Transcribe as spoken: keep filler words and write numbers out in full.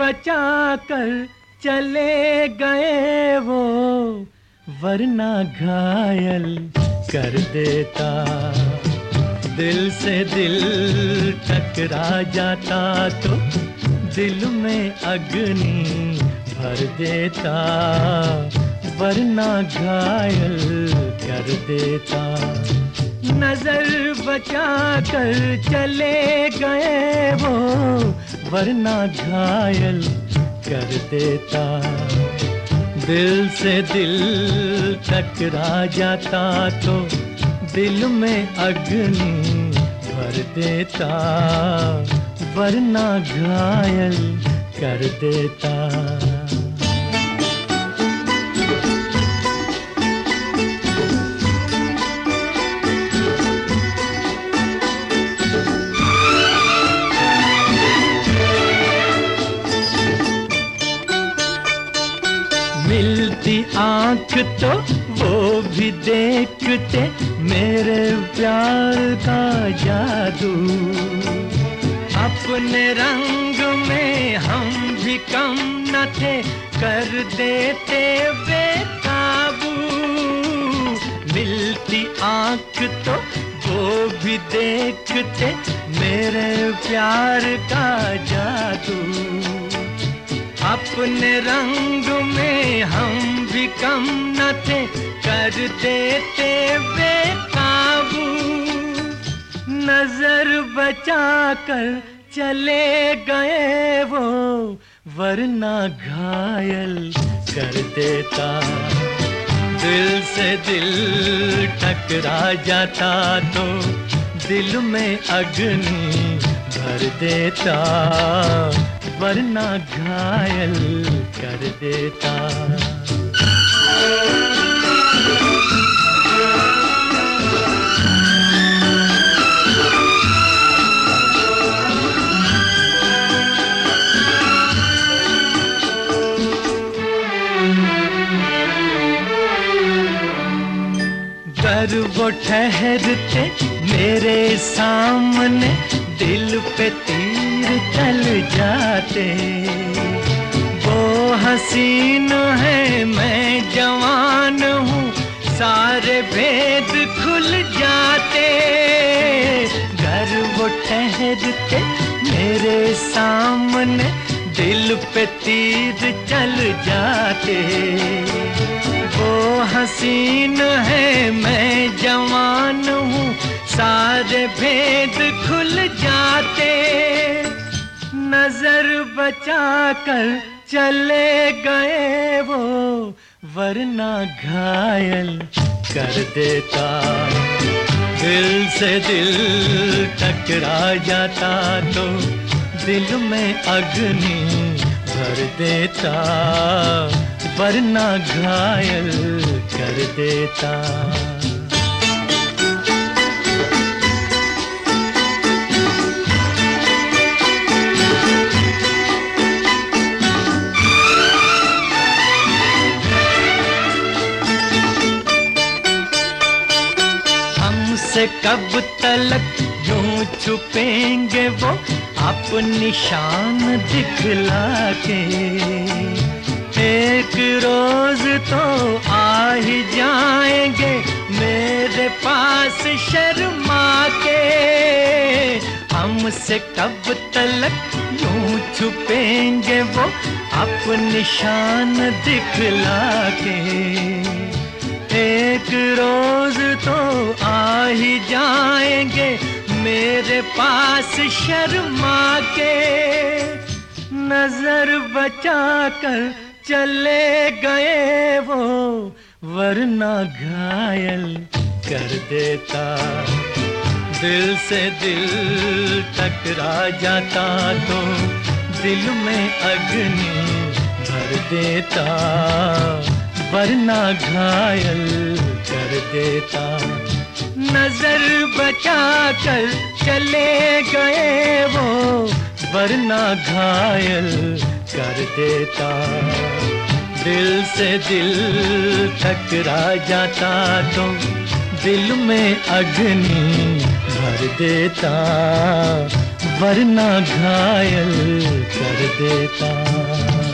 बचा कर चले गए वो, वरना घायल कर देता। दिल से दिल टकरा जाता तो दिल में अग्नि भर देता, वरना घायल कर देता। नजर बचा कर चले गए वो, वरना घायल कर देता। दिल से दिल टकरा जाता तो दिल में अग्नि भर देता, वरना घायल कर देता। मिलती आँख तो वो भी देखते मेरे प्यार का जादू। अपने रंग में हम भी कम न थे, कर देते बेकाबू। मिलती आँख तो वो भी देखते मेरे प्यार का जादू। अपने रंग में हम भी कम न थे, कर देते बेकाबू। नजर बचा कर चले गए वो, वरना घायल कर देता। दिल से दिल टकरा जाता तो दिल में अग्नि भर देता, वरना घायल कर देता। अगर वो ठहरते मेरे सामने, दिल पे तीर चल जाते। वो हसीन है मैं जवान हूँ, सारे भेद खुल जाते। घर वो ठहरते मेरे सामने, दिल पे तीर चल जाते। वो हसीन है मैं जवान हूँ, सारे भेद खुल जाते। नजर बचा कर चले गए वो, वरना घायल कर देता। दिल से दिल टकरा जाता तो दिल में अग्नि भर देता, वरना घायल कर देता। हमसे कब तलक यूं छुपेंगे वो, अपनी शान दिखला के। एक रोज तो आ ही जाएंगे मेरे पास शर्मा के। हमसे कब तलक यूं छुपेंगे वो, अपनी शान दिखला के। एक रोज तो आ ही जाएंगे मेरे पास शर्मा के। नजर बचा कर चले गए वो, वरना घायल कर देता। दिल से दिल टकरा जाता तो दिल में अग्नि भर देता, वरना घायल कर देता। नजर बचा कर चले गए वो, वरना घायल कर देता। दिल से दिल टकरा जाता तो दिल में अग्नि भर देता, वरना घायल कर देता।